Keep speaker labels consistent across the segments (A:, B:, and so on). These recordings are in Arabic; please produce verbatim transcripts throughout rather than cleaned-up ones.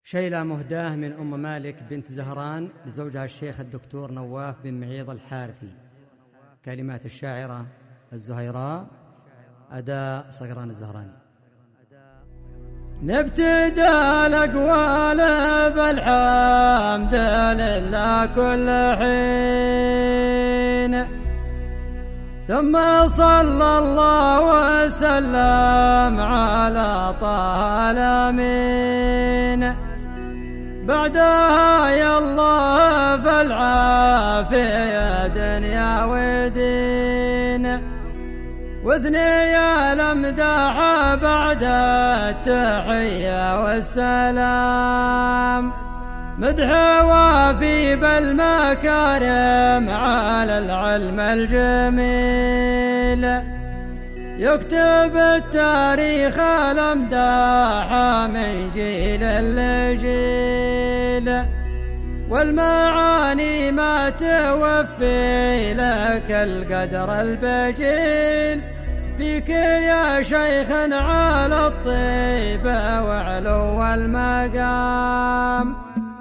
A: شيلة مهداة من أم مالك بنت زهران لزوجها الشيخ الدكتور نواف بن معيض الحارثي. كلمات الشاعرة الزهيراء، أداء صقران الزهراني.
B: نبتدى الأقوال بالحمد لله كل حين، ثم صلى الله وسلم على طه الأمين. بعدها يا الله فالعافية دنيا ودين، واثني الأمداح بعد التحية والسلام. مدح وافي بالمكارم على العلم الجميل، يكتب التاريخ الأمداح من جيل لجيل. والمعاني ما توفي لك القدر البجيل، فيك يا شيخ على الطيبة وعلو المقام.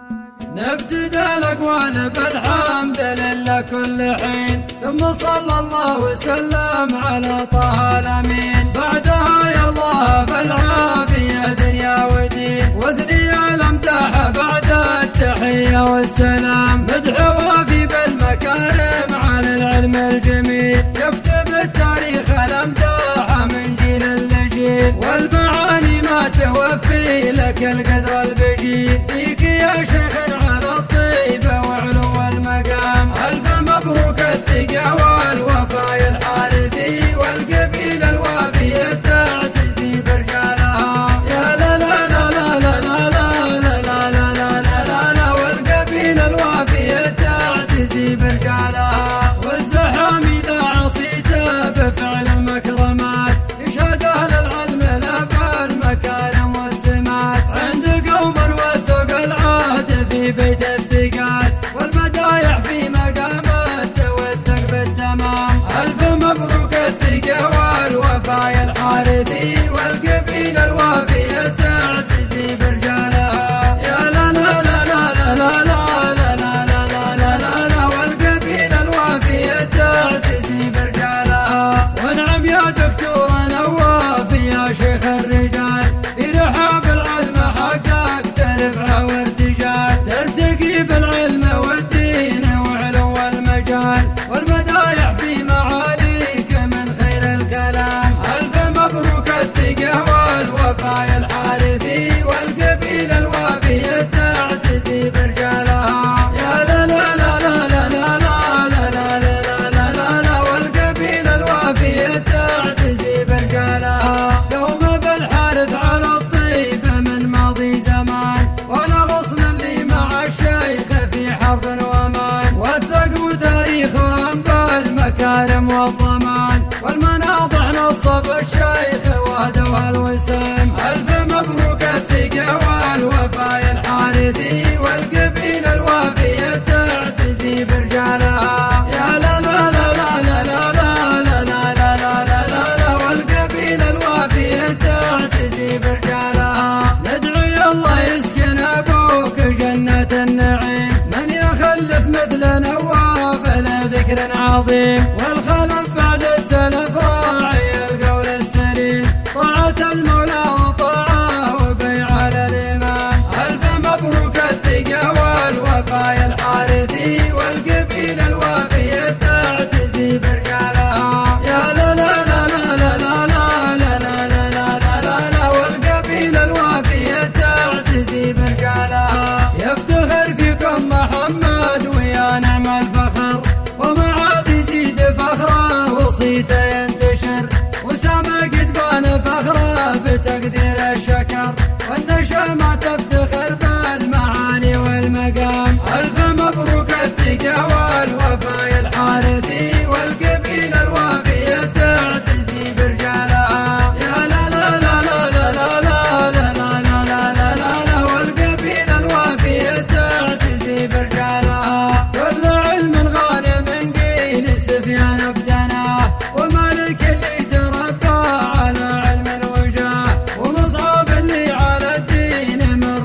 B: نبتدى الأقوال بالحمد لله كل حين، ثم صلى الله وسلم على طه الأمين. بعدها يا الله فالعافية دنيا ودين، واثني الأمداح بعد التحية والسلام. مدح وافي بالمكارم على العلم الجميل، يكتب التاريخ الأمداح من جيل لجيل. والمعاني ما توفي لك القدر البجيل، فيك يا شيخ على الطيبة وعلو المقام. ألف مبروك الثقة والوفاء الحارثي، والقبيلة الوافية تعتزي برجالها. يا لا لا لا لا لا لا لا لا لا لا لا لا، والقبيلة الوافية تعتزي برجالها. والزحام إذا عصيته بفعل المكرمات، يشهد أهل العلم له بالمكارم والسمات. عند قوم وثق العهد في بيت الثقات، والمدايح في مقامات توثق بالتمام. ألف مبروك الثقة والوفاء الحارثي، والقبيلة الوافية تعتزي برجالها. يا لا لا لا لا لا لا لا لا لا لا لا لا، والقبيلة الوافية تعتزي برجالها. ونعم يا دكتور نواف يا شيخ الرجال، في رحاب العلم حققت رفعة وارتجال. ترتقي بالعلم والدين وعلو المجال، والمدايح في معاليك من خير الكلام. ألف مبروك الثقة والوفاء الحارثي، والقبيلة الوافية تعتزي برجالها. يا لا لا لا لا لا لا لا لا لا لا لا لا، والقبيلة الوافية تعتزي برجالها. دوم بالحارث على الطيبة من ماضي زمان، وانا غصن اللي مع الشيخ في حرب وامان. وثق وتاريخ وانبال مكارم والضمان، والمناضح نصب الشيخ وهدوها الوسام. ألف مبروك الثقة والوفاء الحارثي، والقبيلة الوافية تعتزي برجالها. يا لا لا لا لا لا لا لا لا لا لا لا لا لا، والقبيلة الوافية تعتزي برجالها. ندعو يا الله يسكن أبوك جنة النعيم، من يخلف مثل نواف لذكر عظيم. والخلف بعد السلف راعي القول السليم، طاعة المولى وطاعة وبيع على الإمام. ألف مبروك الثقة والوفاء الحارثي، والقبيلة الوافية تعتزي برجالها. يا لا لا لا لا لا لا لا لا لا لا لا لا، والقبيلة الوافية تعتزي برجالها. يفتخر فيكم محمد ويا نعم الفخر، ومعاد يزيد فخره وصيته ينتشر. وسامة قد بان فخره بتقدير الشكر، والنشأ ما تفتخر بالمعاني والمقام. ألف مبروك الثقة والوفاء الحارثي، والقبيلة الوافية تعتزي برجالها. يا لا لا لا لا لا لا لا لا لا لا لا لا لا، والقبيلة الوافية تعتزي برجالها. كل علم غانم قيل سفيان بدناه، ومالك اللي تربى على علم وجاه، ومصعب اللي على الدين من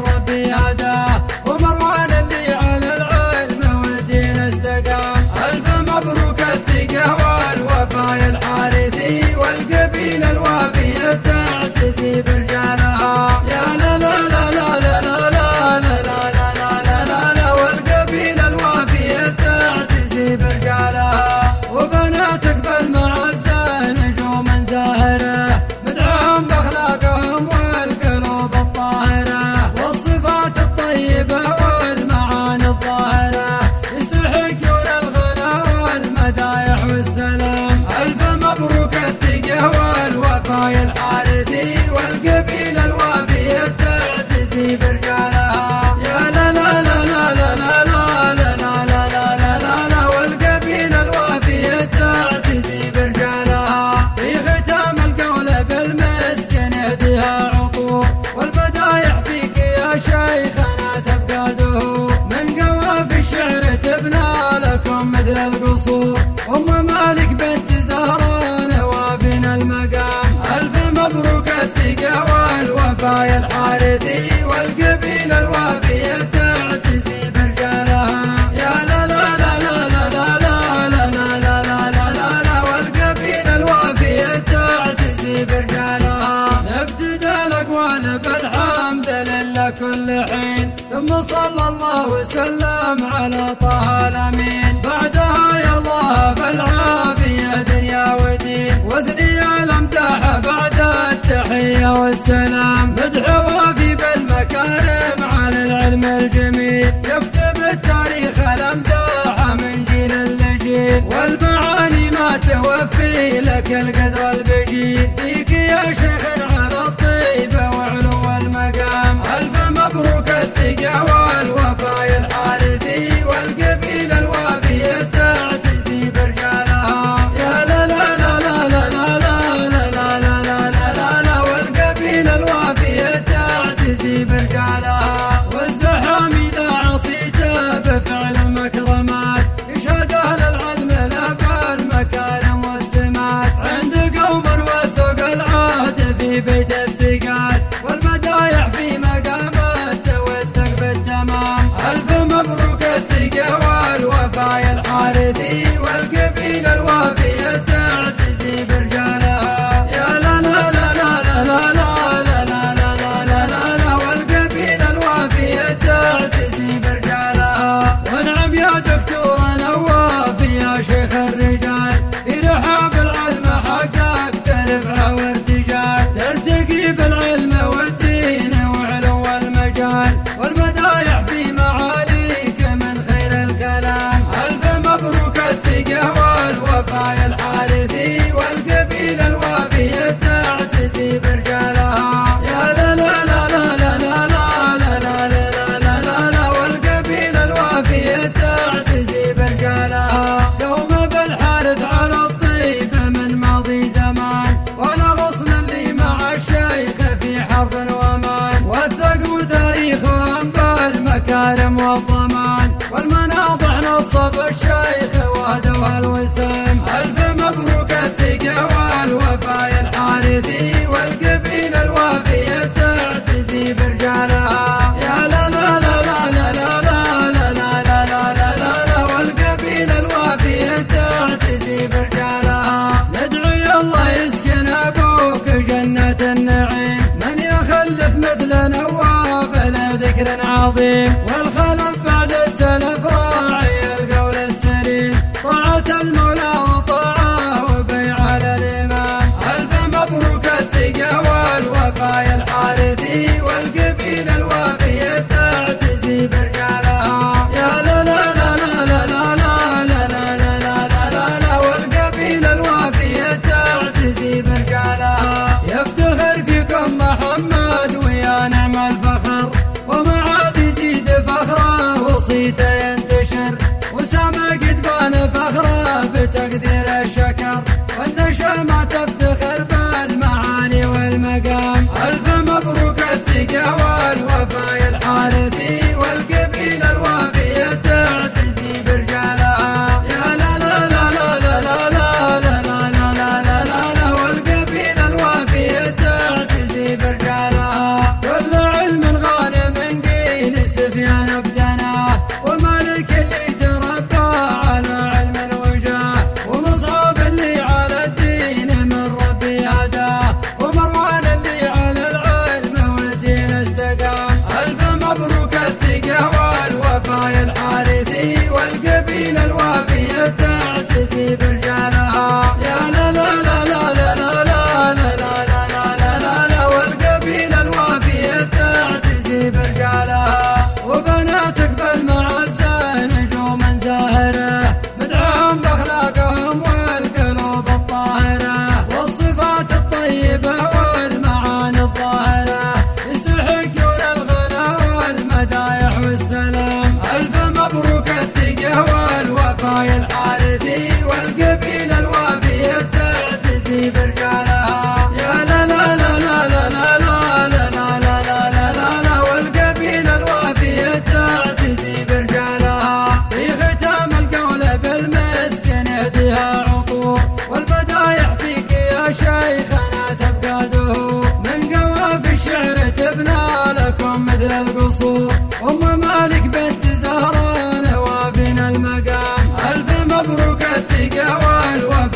B: الوفا الحارثي والقبيلة الوافية تعتزي برجالها. يا لا لا لا لا لا لا لا لا لا لا لا لا لا والقبيلة الوافية تعتزي برجالها. نبتدى الأقوال بالحمد لله كل حين، ثم صلى الله وسلم على طه الأمين. بعدها يا الله بالعافية دنيا ودين، واثني الأمداح بعد التحية والسلام. مدحوها في بالمكارم على العلم الجميل، يكتب التاريخ الأمداح من جيل لجيل، والمعاني ما توفي لك القدر البجيل. فيك يا شيخ على الطيبة وعلو المقام، ألف مبروك الثقة والوفا الحارثي والقبيلة الوافية تعتزي برجالها. يا لا لا لا لا لا لا لا لا لا لا لا لا لا والقبيلة الوافية تعتزي برجالها. والزحام إذا عصيته بفعل المكرمات، يشهد أهل العلم له بالمكارم والسمات. عند قوم وثق العهد في بيت الثقات، والمدايح في مقامات توثق بالتمام. ألف مبروك الثقة والوفا الحارثي والقبيلة الوافية تعتزي برجالها. يا لا لا لا لا لا لا لا لا لا لا لا لا لا والقبيلة الوافية تعتزي برجالها. ونعم يا دكتور نواف يا شيخ الرجال، في رحاب العلم حققت رفعة وارتجال، ترتقي بالعلم والدين وعلو المجال، والمدايح في معاليك من خير الكلام. ألف مبروك الثقة والوفا الحارثي والقبيلة الوافية تعتزي برجالها. يا لا لا لا لا لا لا لا لا لا لا لا لا لا والقبيلة الوافية تعتزي برجالها. يوم بالحارث على الطيبة من ماضي زمان، وانا غصن اللي مع الشيخ في حرب وامان، وثقوا تاريخ وانبال مكارم والضمان، والمناضح نصب الشيخ وهدوها الوسام. ألف مبروك الثقة والوفا الحارثي والقبيلة الوافية تعتزي برجالها. يا لا لا لا لا لا لا لا لا لا لا لا لا لا والقبيلة الوافية تعتزي برجالها. ندعو يا الله يسكن أبوك جنة النعيم، من يخلف مثل نواف له ذكر عظيم، والخلف بعد السلف راعي القول السليم، طاعة المولى وطاعة وبيعة للإمام. ألف مبروك الثقة والوفا الحارثي والقبيلة الوافية تعتزي برجالها. يا لا لا لا لا لا لا لا لا لا لا لا لا لا والقبيلة الوافية تعتزي برجالها. يفتخر فيكم محمد ويا نعم الفخر، ومعاد يزيد فخره وصيته ينتشر، وسامة قد بان فخره بتقدير الشكر، والنشامة تفتخر بالمعاني والمقام. ألف مبروك الثقة والوفا الحارثي والقبيلة الوافية تعتزي برجالها. يا لا لا لا لا لا لا لا لا لا لا لا لا لا والقبيلة الوافية تعتزي برجالها. كل علم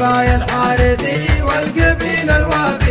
B: الصبايا الحارثي والقبيل الوافي